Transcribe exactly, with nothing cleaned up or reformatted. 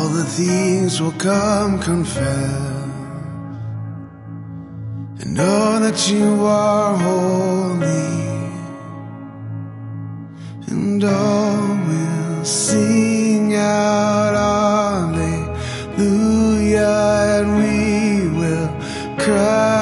the thieves will come confess and know that you are holy, and all will sing out Alleluia, and we will cry